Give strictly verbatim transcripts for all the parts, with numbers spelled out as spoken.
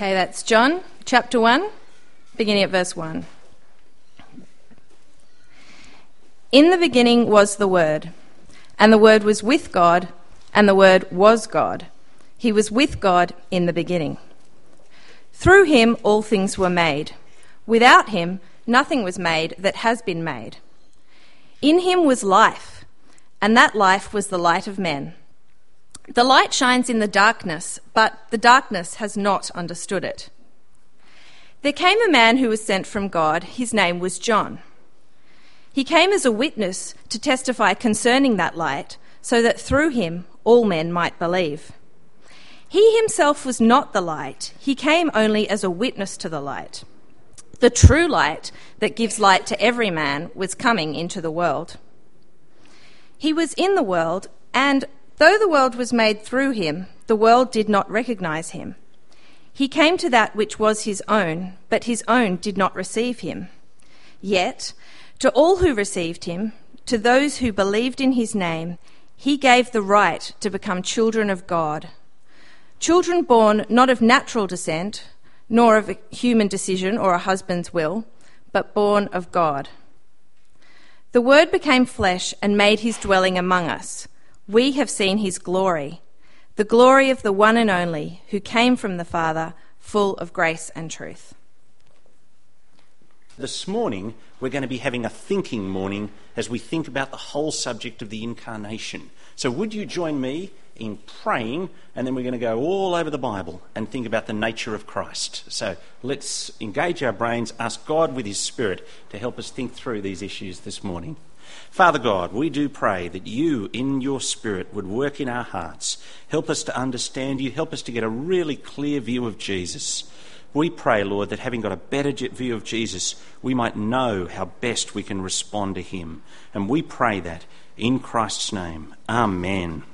Okay, that's John chapter one, beginning at verse one. In the beginning was the Word, and the Word was with God, and the Word was God. He was with God in the beginning. Through him all things were made. Without him nothing was made that has been made. In him was life, and that life was the light of men. The light shines in the darkness, but the darkness has not understood it. There came a man who was sent from God. His name was John. He came as a witness to testify concerning that light, so that through him all men might believe. He himself was not the light. He came only as a witness to the light. The true light that gives light to every man was coming into the world. He was in the world, and though the world was made through him, the world did not recognize him. He came to that which was his own, but his own did not receive him. Yet, to all who received him, to those who believed in his name, he gave the right to become children of God. Children born not of natural descent, nor of a human decision or a husband's will, but born of God. The Word became flesh and made his dwelling among us. We have seen his glory, the glory of the one and only, who came from the Father, full of grace and truth. This morning, we're going to be having a thinking morning as we think about the whole subject of the incarnation. So would you join me in praying, and then we're going to go all over the Bible and think about the nature of Christ. So let's engage our brains, ask God with his Spirit to help us think through these issues this morning. Father God, we do pray that you, in your Spirit, would work in our hearts. Help us to understand you. Help us to get a really clear view of Jesus. We pray, Lord, that having got a better view of Jesus, we might know how best we can respond to him. And we pray that in Christ's name. Amen.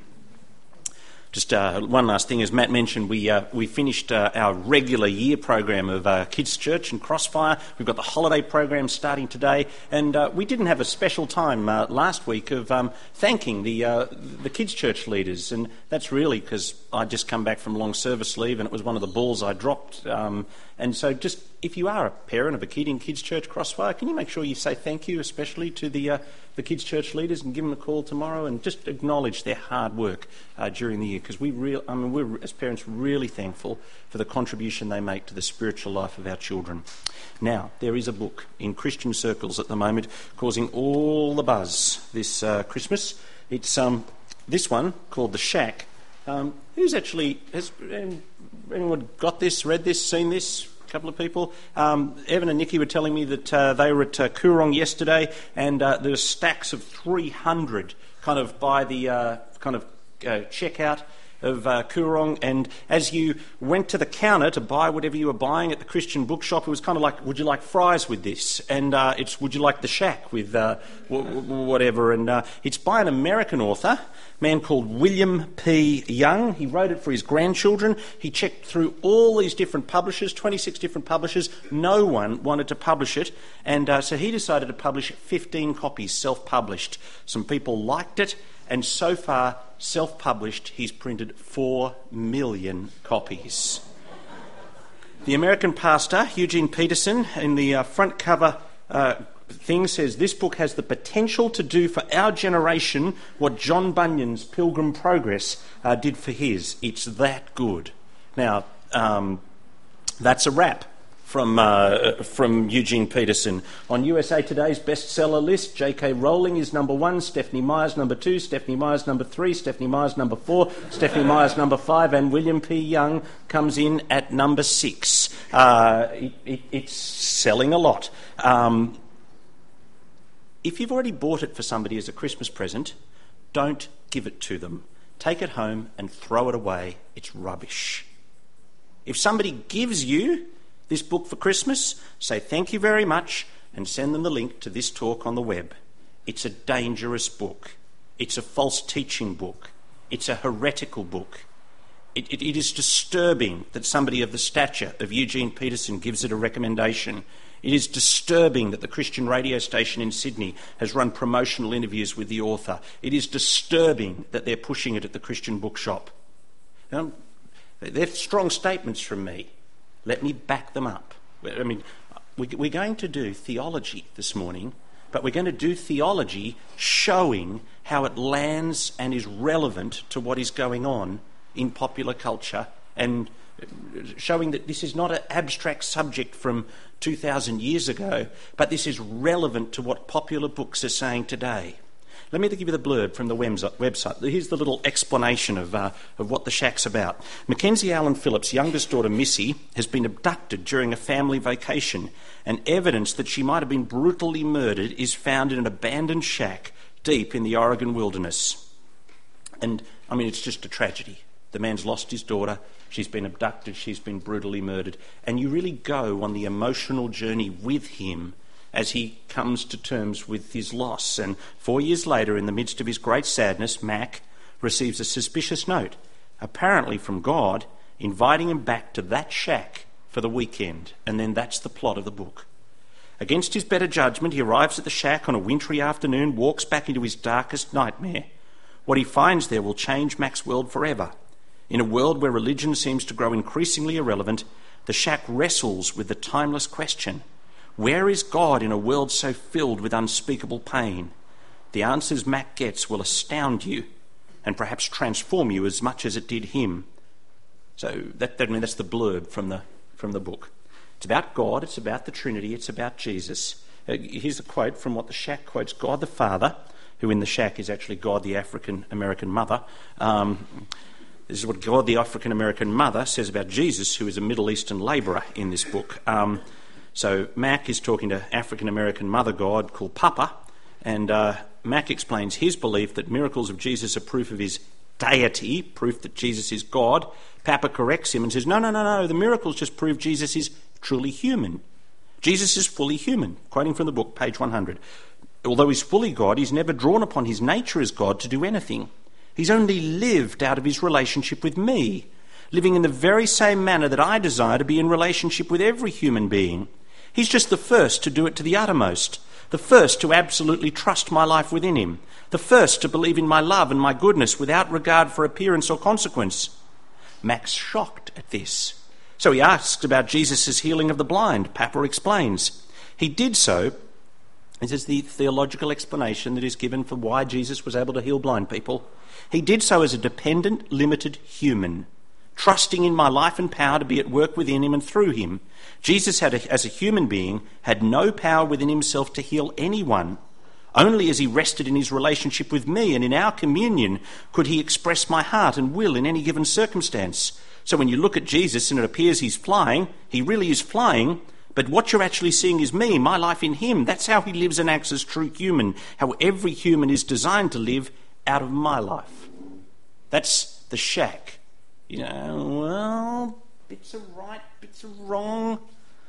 Just uh, one last thing, as Matt mentioned, we uh, we finished uh, our regular year program of uh, Kids Church and Crossfire. We've got the holiday program starting today, and uh, we didn't have a special time uh, last week of um, thanking the uh, the Kids Church leaders, and that's really because I'd just come back from long service leave, and it was one of the balls I dropped. Um, and so, just if you are a parent of a kid in Kids Church Crossfire, can you make sure you say thank you, especially to the uh, the Kids Church leaders, and give them a call tomorrow, and just acknowledge their hard work uh, during the year, because we real, I mean, we're as parents really thankful for the contribution they make to the spiritual life of our children. Now, there is a book in Christian circles at the moment causing all the buzz this uh, Christmas. It's um, this one called The Shack. Um, who's actually has anyone got this, read this, seen this? A couple of people. Um, Evan and Nikki were telling me that uh, they were at uh, Coorong yesterday, and uh, there were stacks of three hundred kind of by the uh, kind of uh, checkout of uh, Coorong, and as you went to the counter to buy whatever you were buying at the Christian bookshop, it was kind of like, would you like fries with this? And uh, it's, would you like the shack with uh, w- w- whatever? And uh, it's by an American author, a man called William P. Young. He wrote it for his grandchildren. He checked through all these different publishers, twenty-six different publishers. No one wanted to publish it, and uh, so he decided to publish fifteen copies, self-published. Some people liked it, and so far, self-published, he's printed four million copies. The American pastor, Eugene Peterson, in the uh, front cover uh, thing says, this book has the potential to do for our generation what John Bunyan's Pilgrim Progress uh, did for his. It's that good. Now, um, that's a wrap from uh, from Eugene Peterson. On U S A Today's bestseller list, J K Rowling is number one, Stephanie Meyer's number two, Stephanie Meyer's number three, Stephanie Meyer's number four, Stephanie Meyer's number five, and William P. Young comes in at number six. Uh, it, it, it's selling a lot. Um, if you've already bought it for somebody as a Christmas present, don't give it to them. Take it home and throw it away. It's rubbish. If somebody gives you this book for Christmas, say thank you very much and send them the link to this talk on the web. It's a dangerous book. It's a false teaching book. It's a heretical book. It, it, it is disturbing that somebody of the stature of Eugene Peterson gives it a recommendation. It is disturbing that the Christian radio station in Sydney has run promotional interviews with the author. It is disturbing that they're pushing it at the Christian bookshop. Now, they're strong statements from me. Let me back them up. I mean, we're going to do theology this morning, but we're going to do theology showing how it lands and is relevant to what is going on in popular culture, and showing that this is not an abstract subject from two thousand years ago, but this is relevant to what popular books are saying today. Let me give you the blurb from the website. Here's the little explanation of, uh, of what the shack's about. Mackenzie Allen Phillips' youngest daughter, Missy, has been abducted during a family vacation, and evidence that she might have been brutally murdered is found in an abandoned shack deep in the Oregon wilderness. And, I mean, it's just a tragedy. The man's lost his daughter, she's been abducted, she's been brutally murdered. And you really go on the emotional journey with him as he comes to terms with his loss. And four years later, in the midst of his great sadness, Mac receives a suspicious note, apparently from God, inviting him back to that shack for the weekend. And then that's the plot of the book. Against his better judgment, he arrives at the shack on a wintry afternoon, walks back into his darkest nightmare. What he finds there will change Mac's world forever. In a world where religion seems to grow increasingly irrelevant, the shack wrestles with the timeless question, where is God in a world so filled with unspeakable pain? The answers Mac gets will astound you and perhaps transform you as much as it did him. So that, that I mean, that's the blurb from the, from the book. It's about God, it's about the Trinity, it's about Jesus. Uh, here's a quote from what the shack quotes: God the Father, who in the shack is actually God the African-American mother. Um, this is what God the African-American mother says about Jesus, who is a Middle Eastern labourer in this book. Um, So Mac is talking to African-American mother God called Papa, and uh, Mac explains his belief that miracles of Jesus are proof of his deity, proof that Jesus is God. Papa corrects him and says, no, no, no, no, the miracles just prove Jesus is truly human. Jesus is fully human, quoting from the book, page one hundred. Although he's fully God, he's never drawn upon his nature as God to do anything. He's only lived out of his relationship with me, living in the very same manner that I desire to be in relationship with every human being. He's just the first to do it to the uttermost, the first to absolutely trust my life within him, the first to believe in my love and my goodness without regard for appearance or consequence. Mac's shocked at this. So he asks about Jesus' healing of the blind. Papa explains. He did so, this is the theological explanation that is given for why Jesus was able to heal blind people. He did so as a dependent, limited human, trusting in my life and power to be at work within him and through him. Jesus, had a, as a human being, had no power within himself to heal anyone. Only as he rested in his relationship with me and in our communion could he express my heart and will in any given circumstance. So when you look at Jesus and it appears he's flying, he really is flying, but what you're actually seeing is me, my life in him. That's how he lives and acts as true human, how every human is designed to live out of my life. That's the shack. You know, well, bits are right, bits are wrong.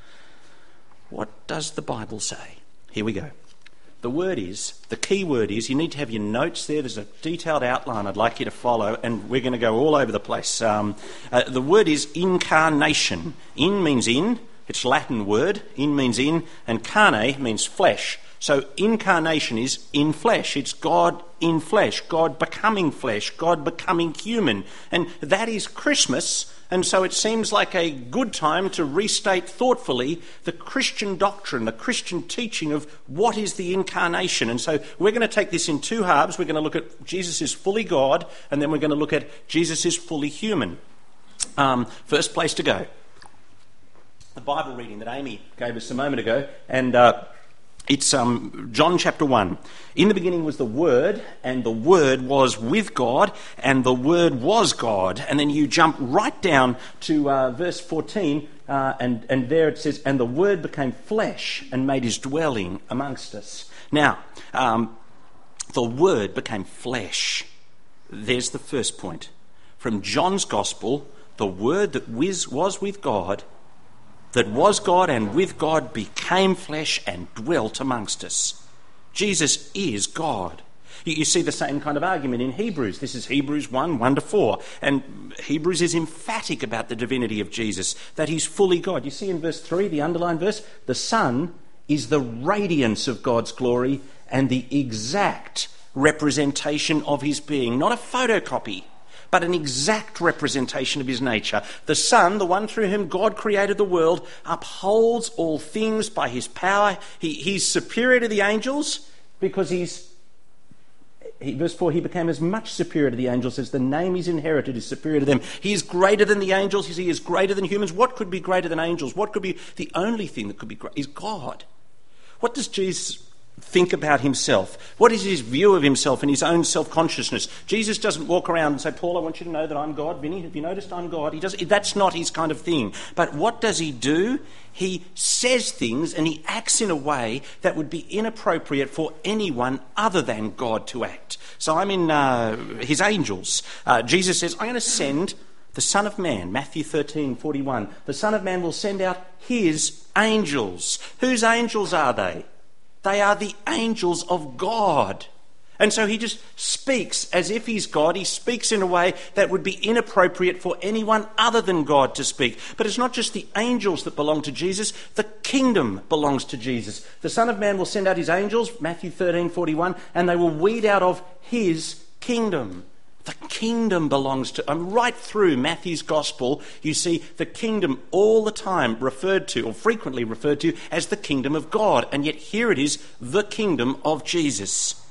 What does the Bible say? Here we go. The word is, the key word is, you need to have your notes there. There's a detailed outline I'd like you to follow, and we're going to go all over the place. Um, uh, the word is incarnation. In means in, it's a Latin word. In means in, and carne means flesh. So incarnation is in flesh. It's God in flesh, God becoming flesh, God becoming human. And that is Christmas. And so it seems like a good time to restate thoughtfully the Christian doctrine, the Christian teaching of what is the incarnation. And so we're going to take this in two halves. We're going to look at Jesus is fully God, and then we're going to look at Jesus is fully human. Um, first place to go. The Bible reading that Amy gave us a moment ago, and uh, it's um, John chapter one. In the beginning was the Word, and the Word was with God, and the Word was God. And then you jump right down to uh, verse fourteen, uh, and, and there it says, and the Word became flesh and made his dwelling amongst us. Now, um, the Word became flesh. There's the first point. From John's Gospel, the Word that was with God, that was God and with God, became flesh and dwelt amongst us. Jesus is God. You, you see the same kind of argument in Hebrews. This is Hebrews one, one to four. And Hebrews is emphatic about the divinity of Jesus, that he's fully God. You see in verse three, the underlined verse, the Son is the radiance of God's glory and the exact representation of his being, not a photocopy, but an exact representation of his nature. The Son, the one through whom God created the world, upholds all things by his power. He, he's superior to the angels because he's He, verse four, he became as much superior to the angels as the name he's inherited is superior to them. He is greater than the angels. He is greater than humans. What could be greater than angels? What could be the only thing that could be great is God. What does Jesus think about himself? What is his view of himself and his own self-consciousness? Jesus doesn't walk around and say, Paul, I want you to know that I'm God. Vinny, have you noticed I'm God? He does. That's not his kind of thing. But what does he do? He says things and he acts in a way that would be inappropriate for anyone other than God to act. So I'm in uh, his angels. Uh, Jesus says, I'm going to send the Son of Man, Matthew thirteen forty-one. The Son of Man will send out his angels. Whose angels are they? They are the angels of God. And so he just speaks as if he's God. He speaks in a way that would be inappropriate for anyone other than God to speak. But it's not just the angels that belong to Jesus. The kingdom belongs to Jesus. The Son of Man will send out his angels, Matthew thirteen forty-one, and they will weed out of his kingdom. The kingdom belongs to... Um, right through Matthew's gospel, you see the kingdom all the time referred to, or frequently referred to, as the kingdom of God. And yet here it is, the kingdom of Jesus.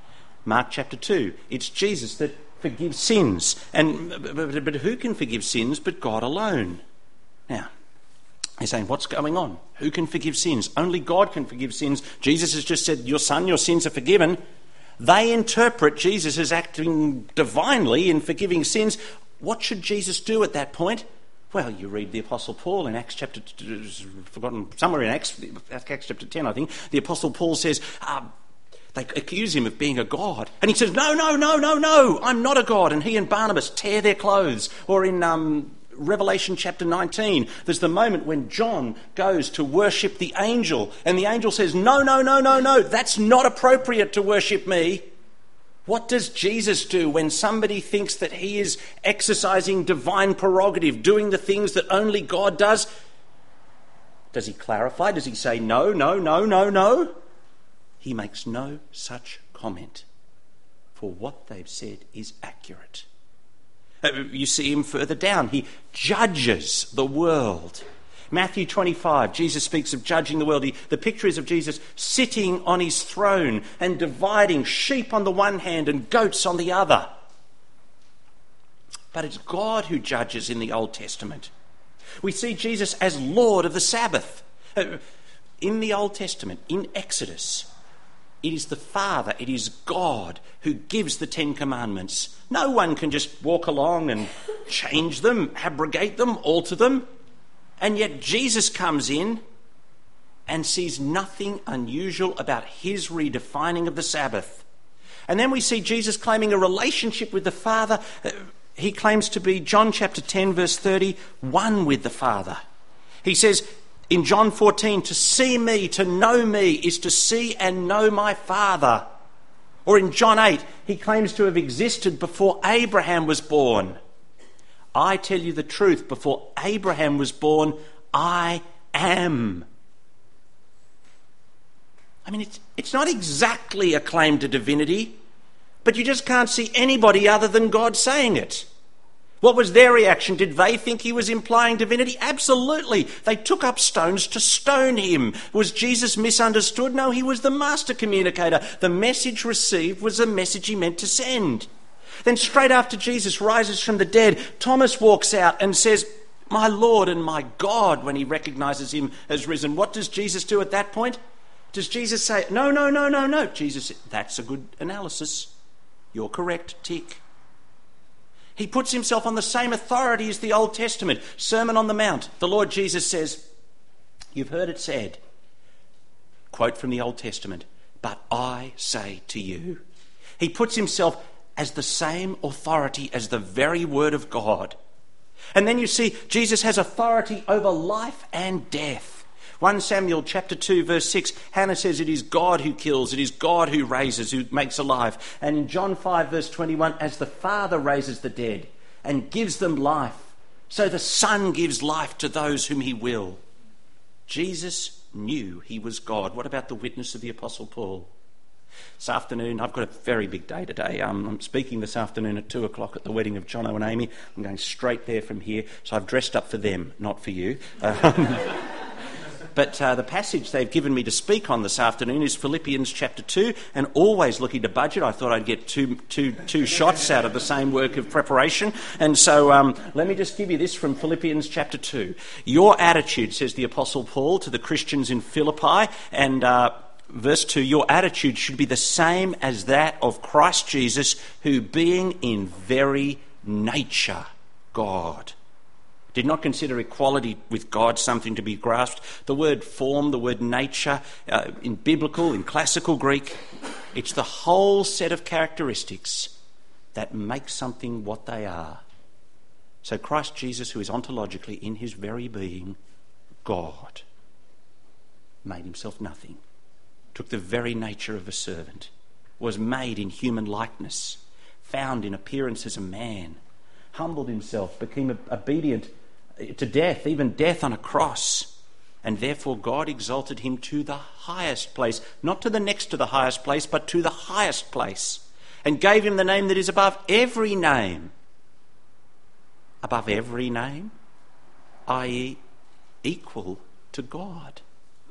Mark chapter two, it's Jesus that forgives sins. And but, but who can forgive sins but God alone? Now, you're saying, what's going on? Who can forgive sins? Only God can forgive sins. Jesus has just said, your son, your sins are forgiven. They interpret Jesus as acting divinely in forgiving sins. What should Jesus do at that point? Well, you read the Apostle Paul in Acts chapter, forgotten, somewhere in Acts, Acts chapter ten, I think, the Apostle Paul says, uh, they accuse him of being a god. And he says, no, no, no, no, no, I'm not a god. And he and Barnabas tear their clothes. Or in um, Revelation chapter nineteen, there's the moment when John goes to worship the angel. And the angel says, no, no, no, no, no, that's not appropriate to worship me. What does Jesus do when somebody thinks that he is exercising divine prerogative, doing the things that only God does? Does he clarify? Does he say, no, no, no, no, no? He makes no such comment, for what they've said is accurate. You see him further down. He judges the world. Matthew twenty-five, Jesus speaks of judging the world. He, the picture is of Jesus sitting on his throne and dividing sheep on the one hand and goats on the other. But it's God who judges in the Old Testament. We see Jesus as Lord of the Sabbath. In the Old Testament, in Exodus, it is the Father, it is God who gives the Ten Commandments. No one can just walk along and change them, abrogate them, alter them. And yet Jesus comes in and sees nothing unusual about his redefining of the Sabbath. And then we see Jesus claiming a relationship with the Father. He claims to be, John chapter ten, verse thirty, one with the Father. He says in John fourteen, to see me, to know me, is to see and know my Father. Or in John eight, he claims to have existed before Abraham was born. I tell you the truth, before Abraham was born, I am. I mean, it's, it's not exactly a claim to divinity, but you just can't see anybody other than God saying it. What was their reaction? Did they think he was implying divinity? Absolutely. They took up stones to stone him. Was Jesus misunderstood? No, he was the master communicator. The message received was the message he meant to send. Then straight after Jesus rises from the dead, Thomas walks out and says, my Lord and my God, when he recognises him as risen. What does Jesus do at that point? Does Jesus say, no, no, no, no, no? Jesus, that's a good analysis. You're correct, tick. He puts himself on the same authority as the Old Testament. Sermon on the Mount. The Lord Jesus says, you've heard it said, quote from the Old Testament, but I say to you. He puts himself as the same authority as the very word of God. And then you see Jesus has authority over life and death. First Samuel chapter two verse six, Hannah says it is God who kills, it is God who raises, who makes alive. And in John five verse twenty-one, as the Father raises the dead and gives them life, so the Son gives life to those whom he will. Jesus knew he was God. What about the witness of the Apostle Paul? This afternoon, I've got a very big day today. Um, I'm speaking this afternoon at two o'clock at the wedding of Jono and Amy. I'm going straight there from here, so I've dressed up for them, not for you. Um, But uh, the passage they've given me to speak on this afternoon is Philippians chapter two, and always looking to budget, I thought I'd get two, two, two shots out of the same work of preparation. And so um, let me just give you this from Philippians chapter two. Your attitude, says the Apostle Paul to the Christians in Philippi, and uh, verse two, your attitude should be the same as that of Christ Jesus, who being in very nature God, did not consider equality with God something to be grasped. The word form, the word nature, uh, in biblical, in classical Greek, it's the whole set of characteristics that make something what they are. So Christ Jesus, who is ontologically in his very being God, made himself nothing, took the very nature of a servant, was made in human likeness, found in appearance as a man, humbled himself, became obedient to death, even death on a cross. And therefore God exalted him to the highest place, not to the next to the highest place, but to the highest place, and gave him the name that is above every name. Above every name, that is equal to God.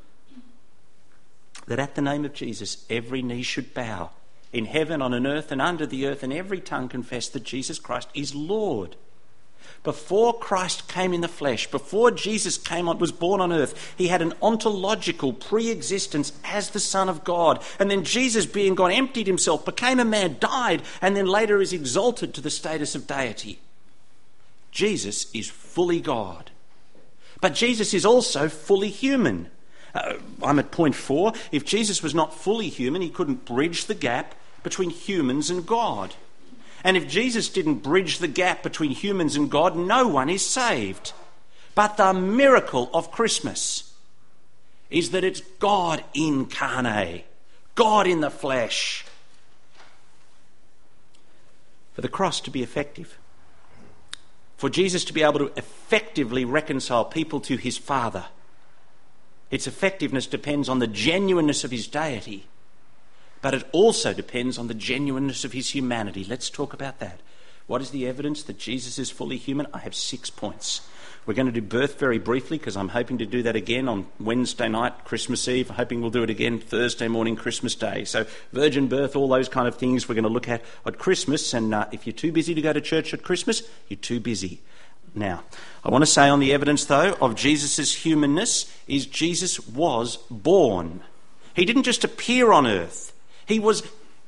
That at the name of Jesus every knee should bow, in heaven, on an earth and under the earth, and every tongue confess that Jesus Christ is Lord. Before Christ came in the flesh, before Jesus came on, was born on earth, he had an ontological pre-existence as the Son of God. And then Jesus, being God, emptied himself, became a man, died, and then later is exalted to the status of deity. Jesus is fully God. But Jesus is also fully human. Uh, I'm at point four. If Jesus was not fully human, he couldn't bridge the gap between humans and God. And if Jesus didn't bridge the gap between humans and God, no one is saved. But the miracle of Christmas is that it's God incarnate, God in the flesh. For the cross to be effective, for Jesus to be able to effectively reconcile people to his Father, its effectiveness depends on the genuineness of his deity, but it also depends on the genuineness of his humanity. Let's talk about that. What is the evidence that Jesus is fully human? I have six points. We're going to do birth very briefly because I'm hoping to do that again on Wednesday night, Christmas Eve. I'm hoping we'll do it again Thursday morning, Christmas Day. So virgin birth, all those kind of things we're going to look at at Christmas. And uh, if you're too busy to go to church at Christmas, you're too busy. Now, I want to say on the evidence, though, of Jesus' humanness is Jesus was born. He didn't just appear on earth. He was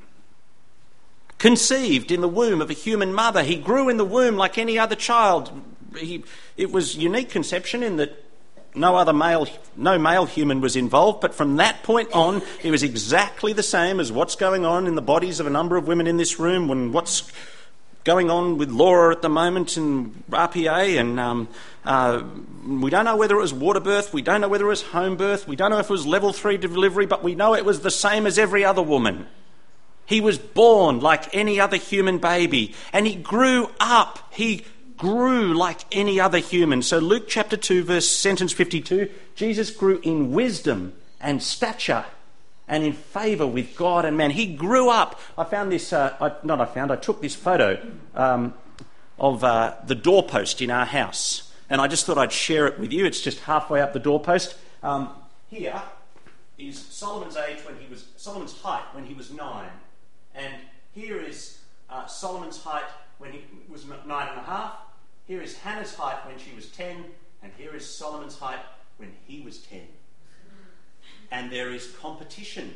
conceived in the womb of a human mother. He grew in the womb like any other child. He, it was unique conception in that no other male, no male human was involved, but from that point on, it was exactly the same as what's going on in the bodies of a number of women in this room, and what's going on with Laura at the moment in R P A, and um, uh, we don't know whether it was water birth, we don't know whether it was home birth, we don't know if it was level three delivery, but we know it was the same as every other woman. He was born like any other human baby, and he grew up. He grew like any other human. So Luke chapter two, verse sentence fifty-two, Jesus grew in wisdom and stature and in favour with God and man. He grew up. I found this, uh, I, not I found, I took this photo um, of uh, the doorpost in our house, and I just thought I'd share it with you. It's just halfway up the doorpost. Um, here is Solomon's age when he was, Solomon's height when he was nine, and here is uh, Solomon's height when he was nine and a half. Here is Hannah's height when she was ten, and here is Solomon's height when he was ten. And there is competition.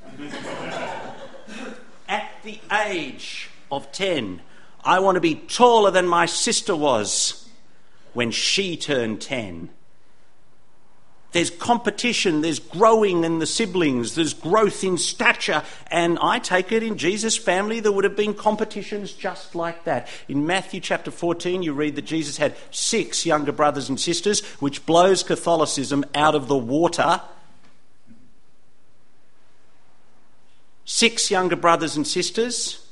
At the age of ten, I want to be taller than my sister was when she turned ten. There's competition, there's growing in the siblings, there's growth in stature, and I take it in Jesus' family there would have been competitions just like that. In Matthew chapter fourteen you read that Jesus had six younger brothers and sisters, which blows Catholicism out of the water. Six younger brothers and sisters.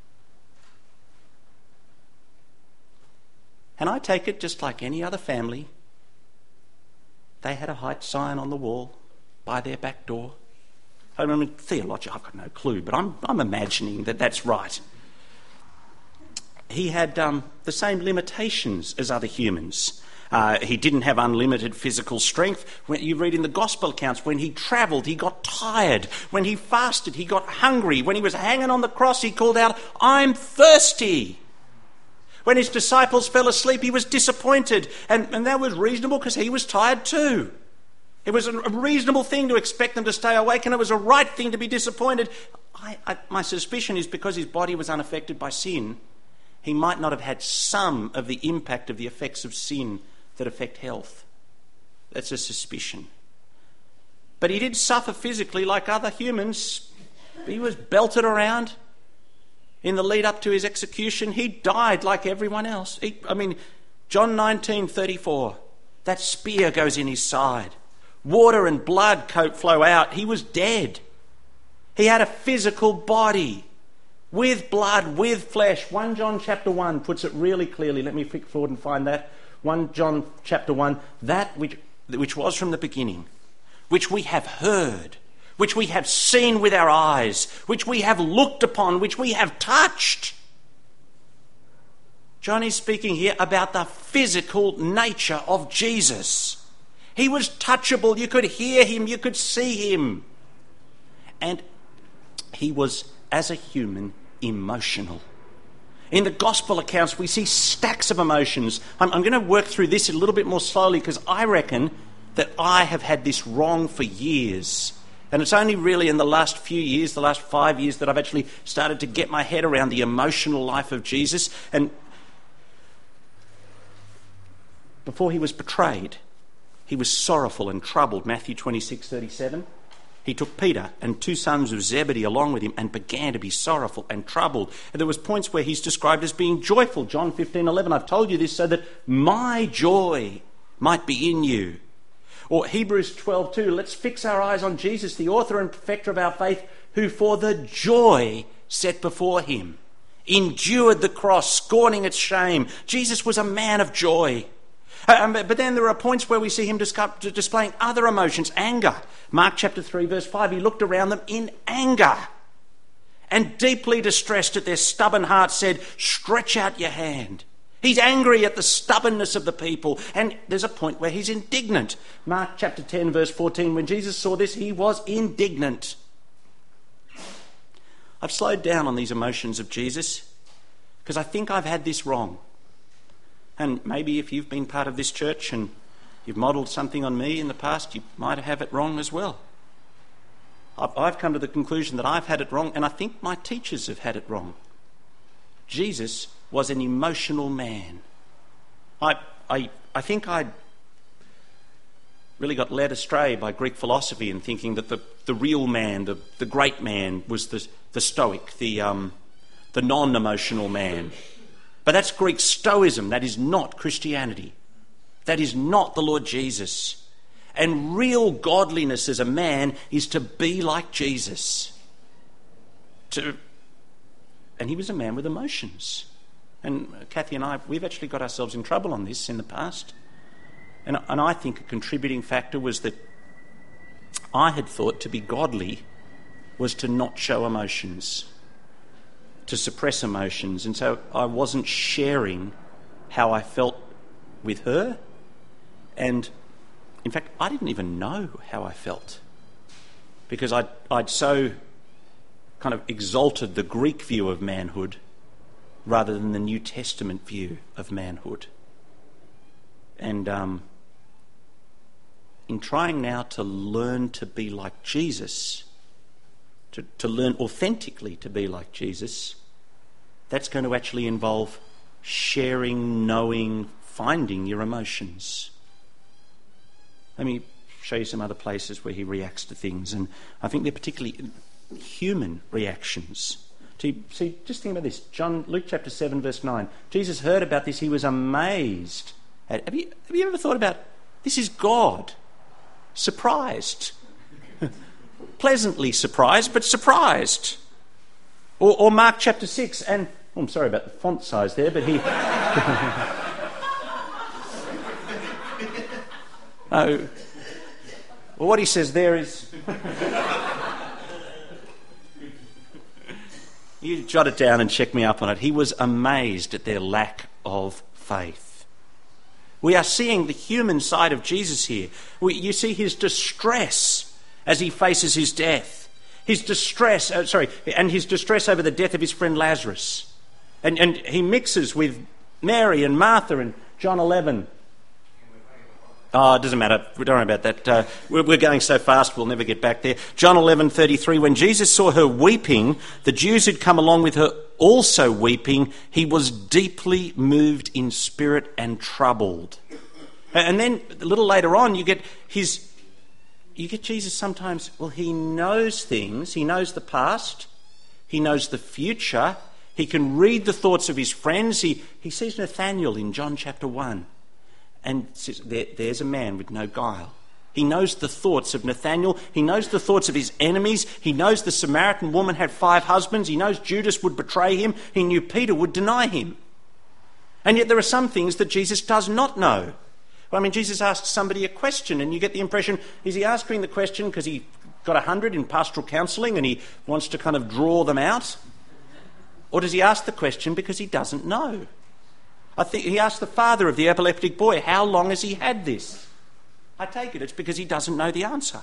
And I take it just like any other family, they had a height sign on the wall by their back door. I mean, theologically, I've got no clue, but I'm, I'm imagining that that's right. He had um, the same limitations as other humans. Uh, he didn't have unlimited physical strength. When you read in the gospel accounts, when he travelled, he got tired. When he fasted, he got hungry. When he was hanging on the cross, he called out, "I'm thirsty." When his disciples fell asleep, he was disappointed. And, and that was reasonable because he was tired too. It was a reasonable thing to expect them to stay awake, and it was a right thing to be disappointed. I, I, my suspicion is because his body was unaffected by sin, he might not have had some of the impact of the effects of sin that affect health. That's a suspicion. But he did suffer physically like other humans. He was belted around in the lead up to his execution. He died like everyone else. He, I mean, John nineteen thirty-four, that spear goes in his side. Water and blood coat flow out. He was dead. He had a physical body with blood, with flesh. First John chapter one puts it really clearly. Let me flick forward and find that. First John chapter one, that which, which was from the beginning, which we have heard, which we have seen with our eyes, which we have looked upon, which we have touched. John is speaking here about the physical nature of Jesus. He was touchable. You could hear him. You could see him. And he was, as a human, emotional. In the gospel accounts, we see stacks of emotions. I'm, I'm going to work through this a little bit more slowly because I reckon that I have had this wrong for years. And it's only really in the last few years, the last five years, that I've actually started to get my head around the emotional life of Jesus. And before he was betrayed, he was sorrowful and troubled, Matthew twenty-six thirty-seven. He took Peter and two sons of Zebedee along with him and began to be sorrowful and troubled. And there was points where he's described as being joyful. John fifteen eleven, I've told you this so that my joy might be in you. Or Hebrews twelve two, let's fix our eyes on Jesus, the author and perfecter of our faith, who for the joy set before him endured the cross, scorning its shame. Jesus was a man of joy. Um, but then there are points where we see him displaying other emotions. Anger. Mark chapter three verse five, he looked around them in anger and deeply distressed at their stubborn hearts said, "Stretch out your hand." He's angry at the stubbornness of the people. And there's a point where he's indignant. Mark chapter ten verse fourteen, when Jesus saw this, he was indignant. I've slowed down on these emotions of Jesus because I think I've had this wrong. And maybe if you've been part of this church and you've modelled something on me in the past, you might have it wrong as well. I've, I've come to the conclusion that I've had it wrong, and I think my teachers have had it wrong. Jesus was an emotional man. I, I, I think I'd really got led astray by Greek philosophy in thinking that the, the real man, the, the great man, was the, the Stoic, the, um, the non-emotional man. But that's Greek Stoicism. That is not Christianity. That is not the Lord Jesus. And real godliness as a man is to be like Jesus. To, and he was a man with emotions. And Kathy and I, we've actually got ourselves in trouble on this in the past. And, and I think a contributing factor was that I had thought to be godly was to not show emotions, to suppress emotions. And so I wasn't sharing how I felt with her. And in fact, I didn't even know how I felt because I'd, I'd so kind of exalted the Greek view of manhood rather than the New Testament view of manhood. And um, in trying now to learn to be like Jesus, to, to learn authentically to be like Jesus, that's going to actually involve sharing, knowing, finding your emotions. Let me show you some other places where he reacts to things, and I think they're particularly human reactions. See, see, just think about this. John, Luke chapter seven, verse nine. Jesus heard about this. He was amazed. At, have you have you ever thought about this is God? Surprised. Pleasantly surprised, but surprised. Or, or Mark chapter six, and oh, I'm sorry about the font size there, but he... oh, well, what he says there is... You jot it down and check me up on it. He was amazed at their lack of faith. We are seeing the human side of Jesus here. We, you see his distress as he faces his death. His distress, uh, sorry, and his distress over the death of his friend Lazarus. And, and he mixes with Mary and Martha in John eleven. Oh, it doesn't matter. Don't worry about that. Uh, we're, we're going so fast we'll never get back there. John eleven thirty-three, when Jesus saw her weeping, the Jews who'd come along with her also weeping, he was deeply moved in spirit and troubled. And then a little later on you get his, you get Jesus sometimes, well, he knows things. He knows the past. He knows the future. He can read the thoughts of his friends. He, he sees Nathanael in John chapter one. And says, there, there's a man with no guile. He knows the thoughts of Nathanael. He knows the thoughts of his enemies. He knows the Samaritan woman had five husbands. He knows Judas would betray him. He knew Peter would deny him. And yet there are some things that Jesus does not know. Well, I mean, Jesus asks somebody a question, and you get the impression, is he asking the question because he got a hundred in pastoral counselling and he wants to kind of draw them out? Or does he ask the question because he doesn't know? I think he asked the father of the epileptic boy, how long has he had this? I take it it's because he doesn't know the answer.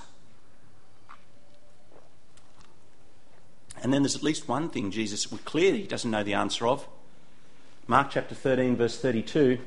And then there's at least one thing Jesus was clear he doesn't know the answer of. Mark chapter thirteen, verse thirty-two.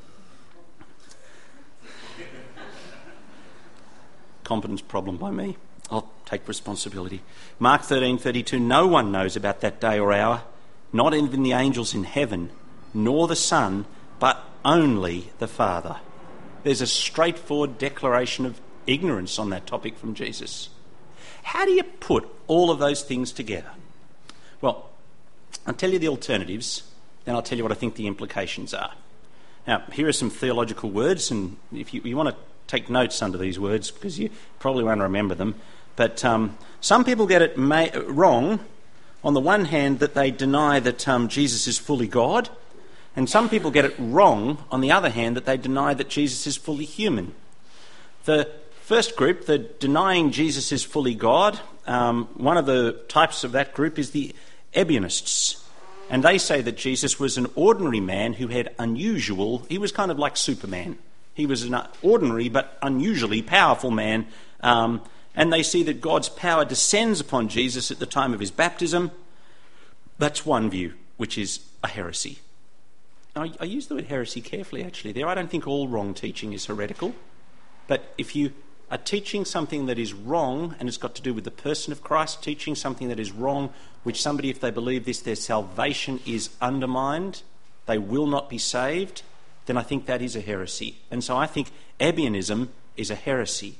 Competence problem by me. I'll take responsibility. Mark thirteen thirty-two, no one knows about that day or hour, not even the angels in heaven, nor the Son, but only the Father. There's a straightforward declaration of ignorance on that topic from Jesus. How do you put all of those things together? Well, I'll tell you the alternatives, then I'll tell you what I think the implications are. Now, here are some theological words, and if you, you want to take notes under these words, because you probably won't remember them, but um, some people get it ma- wrong, on the one hand, that they deny that um, Jesus is fully God, and some people get it wrong, on the other hand, that they deny that Jesus is fully human. The first group, the denying Jesus is fully God, um, one of the types of that group is the Ebionists. And they say that Jesus was an ordinary man who had unusual, he was kind of like Superman. He was an ordinary but unusually powerful man. Um, and they see that God's power descends upon Jesus at the time of his baptism. That's one view, which is a heresy. I, I use the word heresy carefully, actually, there. I don't think all wrong teaching is heretical. But if you are teaching something that is wrong, and it's got to do with the person of Christ, teaching something that is wrong, which somebody, if they believe this, their salvation is undermined, they will not be saved, then I think that is a heresy. And so I think Ebionism is a heresy,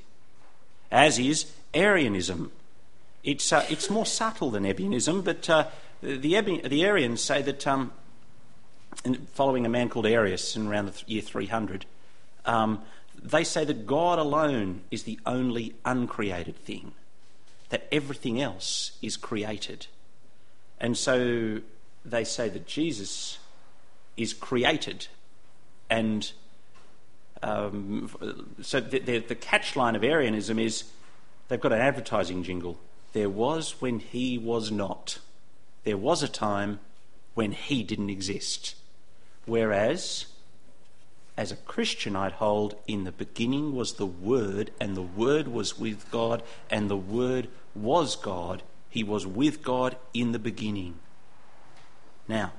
as is Arianism. It's uh, it's more subtle than Ebionism, but uh, the, Ebi- the Arians say that, um, following a man called Arius in around the year three hundred, um, they say that God alone is the only uncreated thing, that everything else is created. And so they say that Jesus is created. And um, so the, the, the catchline of Arianism is they've got an advertising jingle. There was when he was not. There was a time when he didn't exist. Whereas, as a Christian, I'd hold, in the beginning was the Word, and the Word was with God, and the Word was God. He was with God in the beginning. Now,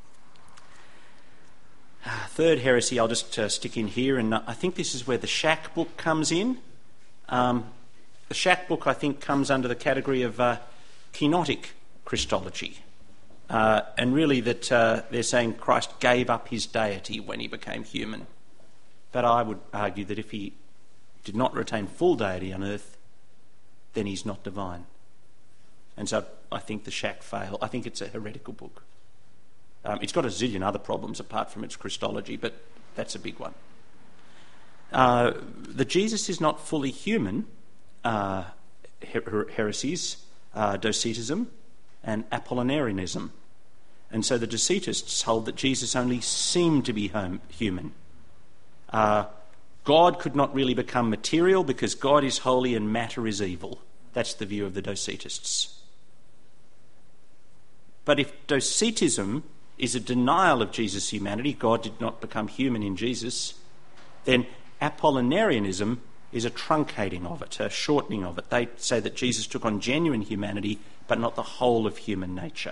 third heresy I'll just uh, stick in here, and I think this is where the Shack book comes in. Um, the Shack book, I think, comes under the category of uh, kenotic Christology. Uh, and really that uh, they're saying Christ gave up his deity when he became human. But I would argue that if he did not retain full deity on earth, then he's not divine. And so I think the Shack fail. I think it's a heretical book. Um, it's got a zillion other problems apart from its Christology, but that's a big one. Uh, that Jesus is not fully human, uh, her- heresies, uh, Docetism, and Apollinarianism. And so the Docetists hold that Jesus only seemed to be home, human. Uh, God could not really become material because God is holy and matter is evil. That's the view of the Docetists. But if Docetism is a denial of Jesus' humanity, God did not become human in Jesus, then Apollinarianism is a truncating of it, a shortening of it. They say that Jesus took on genuine humanity, but not the whole of human nature.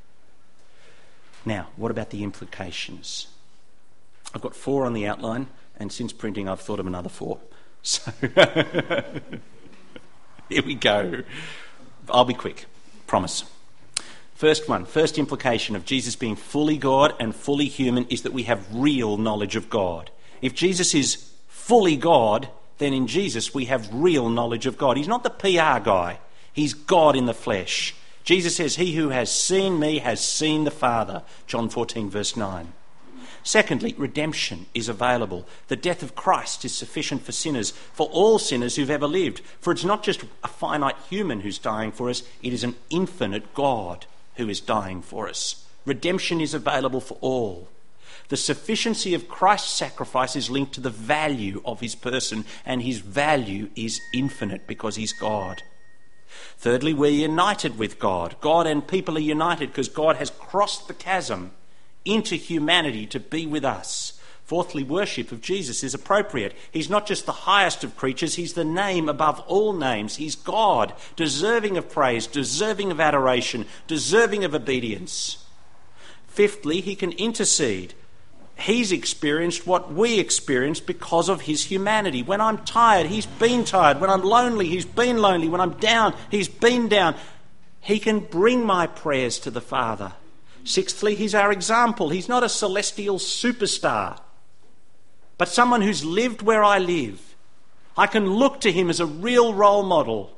Now, what about the implications? I've got four on the outline, and since printing I've thought of another four. So, here we go. I'll be quick, promise. First one, first implication of Jesus being fully God and fully human is that we have real knowledge of God. If Jesus is fully God, then in Jesus we have real knowledge of God. He's not the P R guy. He's God in the flesh. Jesus says, "He who has seen me has seen the Father." John fourteen, verse nine. Secondly, redemption is available. The death of Christ is sufficient for sinners, for all sinners who've ever lived. For it's not just a finite human who's dying for us, it is an infinite God who is dying for us. Redemption is available for all. The sufficiency of Christ's sacrifice is linked to the value of his person, and his value is infinite because he's God. Thirdly, we're united with God. God and people are united because God has crossed the chasm into humanity to be with us. Fourthly, worship of Jesus is appropriate. He's not just the highest of creatures, he's the name above all names. He's God, deserving of praise, deserving of adoration, deserving of obedience. Fifthly, he can intercede. He's experienced what we experience because of his humanity. When I'm tired, he's been tired. When I'm lonely, he's been lonely. When I'm down, he's been down. He can bring my prayers to the Father. Sixthly, he's our example. He's not a celestial superstar, but someone who's lived where I live. I can look to him as a real role model.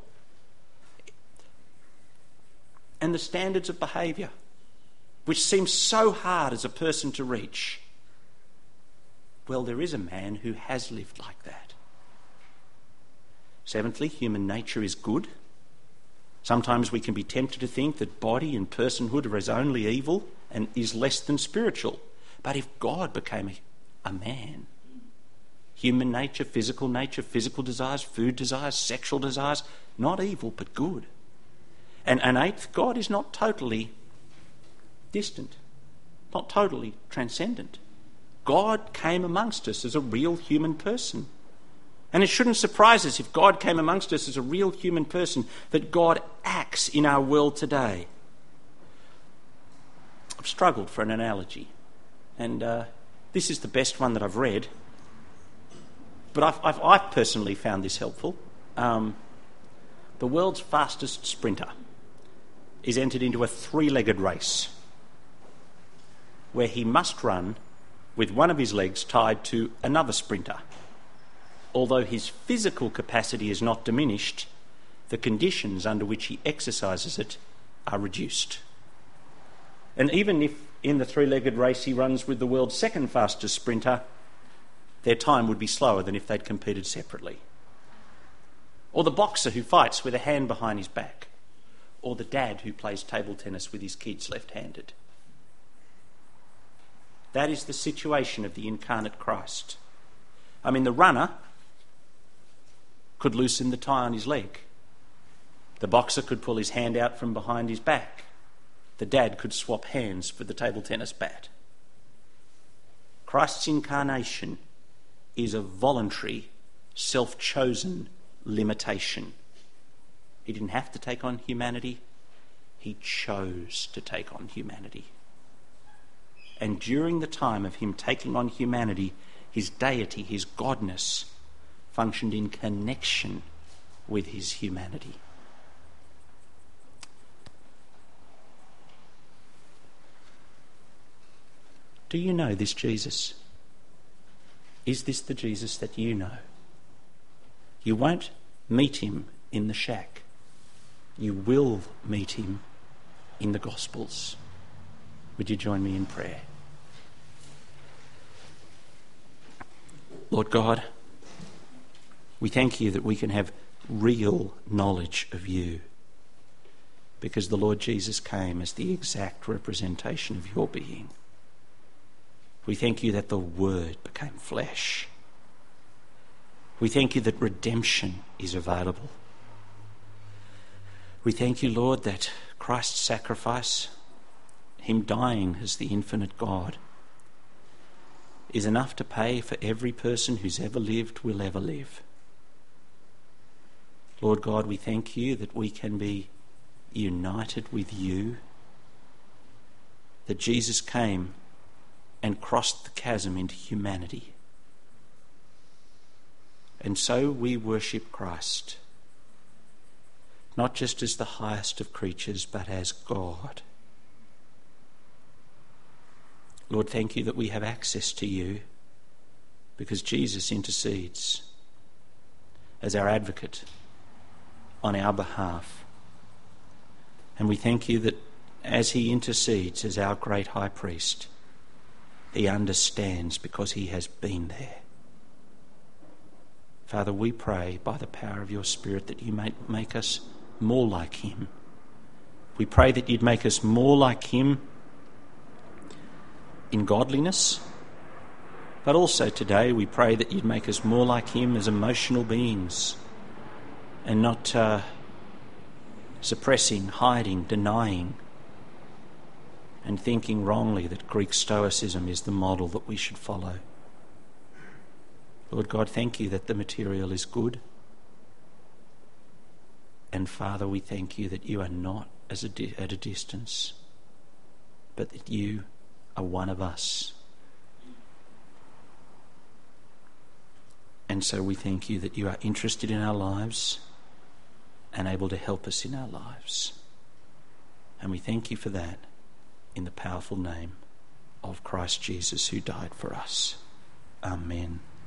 And the standards of behaviour, which seem so hard as a person to reach. Well, there is a man who has lived like that. Seventhly, human nature is good. Sometimes we can be tempted to think that body and personhood are as only evil and is less than spiritual. But if God became a, a man, human nature, physical nature, physical desires, food desires, sexual desires, not evil but good. And, and eighth, God is not totally distant, not totally transcendent. God came amongst us as a real human person. And it shouldn't surprise us if God came amongst us as a real human person, that God acts in our world today. I've struggled for an analogy, and uh, this is the best one that I've read, but I've, I've, I've personally found this helpful. Um, the world's fastest sprinter is entered into a three-legged race where he must run with one of his legs tied to another sprinter. Although his physical capacity is not diminished, the conditions under which he exercises it are reduced. And even if in the three-legged race he runs with the world's second fastest sprinter, their time would be slower than if they'd competed separately. Or the boxer who fights with a hand behind his back. Or the dad who plays table tennis with his kids left-handed. That is the situation of the incarnate Christ. I mean, the runner could loosen the tie on his leg. The boxer could pull his hand out from behind his back. The dad could swap hands for the table tennis bat. Christ's incarnation is a voluntary, self-chosen limitation. He didn't have to take on humanity. He chose to take on humanity. And during the time of him taking on humanity, his deity, his godness, functioned in connection with his humanity. Do you know this Jesus? Is this the Jesus that you know? You won't meet him in the shack. You will meet him in the Gospels. Would you join me in prayer? Lord God, we thank you that we can have real knowledge of you because the Lord Jesus came as the exact representation of your being. We thank you that the Word became flesh. We thank you that redemption is available. We thank you, Lord, that Christ's sacrifice him dying as the infinite God, is enough to pay for every person who's ever lived, will ever live. Lord God, we thank you that we can be united with you, that Jesus came and crossed the chasm into humanity. And so we worship Christ, not just as the highest of creatures, but as God. Lord, thank you that we have access to you because Jesus intercedes as our advocate on our behalf. And we thank you that as he intercedes as our great high priest, he understands because he has been there. Father, we pray by the power of your Spirit that you might make us more like him. We pray that you'd make us more like him in godliness, but also today we pray that you'd make us more like him as emotional beings and not uh, suppressing, hiding, denying, and thinking wrongly that Greek Stoicism is the model that we should follow. Lord God, thank you that the material is good. And Father, we thank you that you are not as a di- at a distance, but that you are one of us. And so we thank you that you are interested in our lives and able to help us in our lives. And we thank you for that in the powerful name of Christ Jesus who died for us. Amen.